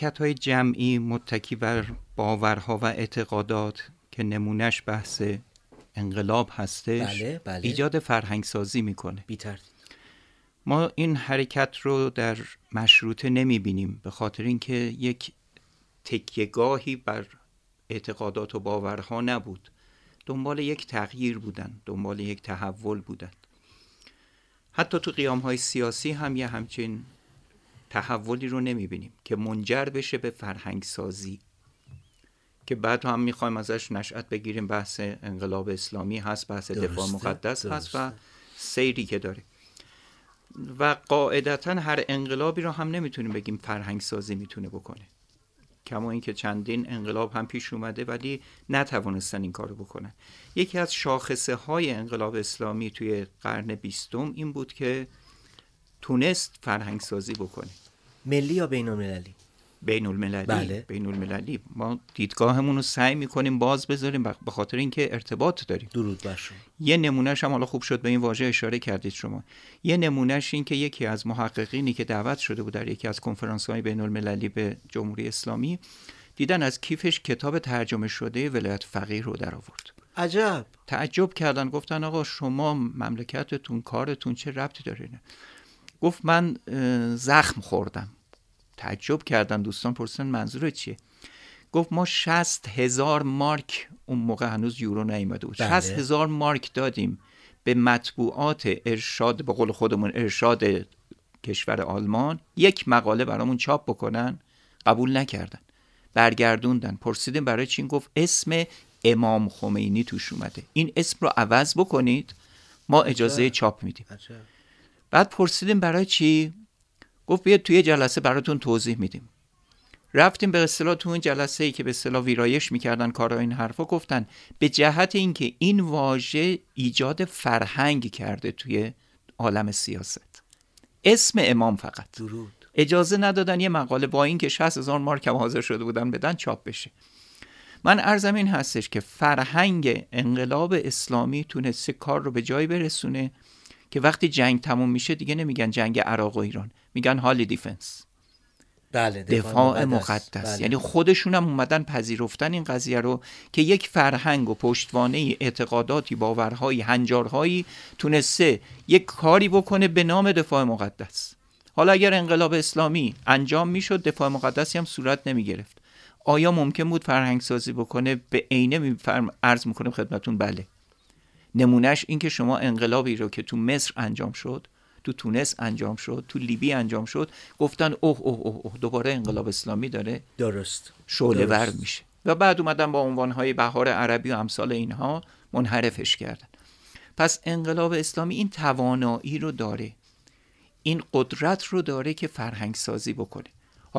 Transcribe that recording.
حرکت‌های جمعی متکی بر باورها و اعتقادات که نمونهش بحث انقلاب هستش، بله. ایجاد فرهنگ سازی میکنه. بی‌تردید. ما این حرکت رو در مشروطه نمیبینیم به خاطر اینکه یک تکیه‌گاهی بر اعتقادات و باورها نبود، دنبال یک تغییر بودن، دنبال یک تحول بودن. حتی تو قیام‌های سیاسی هم یه همچین تحولی رو نمیبینیم که منجر بشه به فرهنگ سازی، که بعد هم میخوایم ازش نشأت بگیریم. بحث انقلاب اسلامی هست، بحث دفاع مقدس هست و سیری که داره. و قاعدتا هر انقلابی رو هم نمیتونیم بگیم فرهنگ سازی میتونه بکنه، کما اینکه چندین انقلاب هم پیش اومده ولی نتوانستن این کارو بکنن. یکی از شاخصه های انقلاب اسلامی توی قرن 20 این بود که تونست فرهنگ سازی بکنه. ملی یا بین المللی؟ بین المللی. بله. بین المللی. ما دیدگاهمون رو سعی میکنیم باز بذاریم به خاطر اینکه ارتباط داریم. درود بر شما. یه نمونهش هم، حالا خوب شد به این واژه اشاره کردید شما، یه نمونهش این که یکی از محققینی که دعوت شده بود در یکی از کنفرانس‌های بین المللی به جمهوری اسلامی، دیدن از کیفش کتاب ترجمه شده ولایت فقیه رو در آورد. عجب. تعجب کردن، گفتن آقا شما مملکتتون کارتون چه ربطی داره؟ گفت من زخم خوردم. تعجب کردن دوستان، پرسیدن منظور چیه؟ گفت ما 60,000 مارک، اون موقع هنوز یورو نیامده بود، 60,000 مارک دادیم به مطبوعات ارشاد، به قول خودمون ارشاد کشور آلمان، یک مقاله برامون چاپ بکنن، قبول نکردن، برگردوندن. پرسیدیم برای چی؟ گفت اسم امام خمینی توش اومده، این اسم رو عوض بکنید ما اجازه چاپ میدیم. بعد پرسیدیم برای چی؟ گفت بیاد توی جلسه براتون توضیح میدیم. رفتیم به اصطلاح تو اون جلسه‌ای که به اصطلاح ویرایش میکردن کارا این حرفا، گفتن به جهت اینکه این واژه ایجاد فرهنگ کرده توی عالم سیاست، اسم امام فقط درود، اجازه ندادن یه مقاله با این که 60,000 مارک هم حاضر شده بودن بدن چاپ بشه. من عرضم این هستش که فرهنگ انقلاب اسلامی تونسته کار رو به جایی برسونه که وقتی جنگ تموم میشه دیگه نمیگن جنگ عراق و ایران، میگن هالی دیفنس. بله، دفاع مقدس. بله. یعنی خودشون هم اومدن پذیرفتن این قضیه رو که یک فرهنگ و پشتوانه اعتقاداتی، باورهایی، هنجارهایی تونسته یک کاری بکنه به نام دفاع مقدس. حالا اگر انقلاب اسلامی انجام میشد، دفاع مقدسی هم صورت نمی گرفت. آیا ممکن بود فرهنگ سازی بکنه؟ به عینه عرض میکنم خدمتون بله. نمونهش این که شما انقلابی رو که تو مصر انجام شد، تو تونس انجام شد، تو لیبی انجام شد، گفتن اوه اوه اوه اوه دوباره انقلاب اسلامی داره درست شعله ور میشه، و بعد اومدن با عنوانهای بهار عربی و امثال اینها منحرفش کردن. پس انقلاب اسلامی این توانایی رو داره، این قدرت رو داره که فرهنگ سازی بکنه.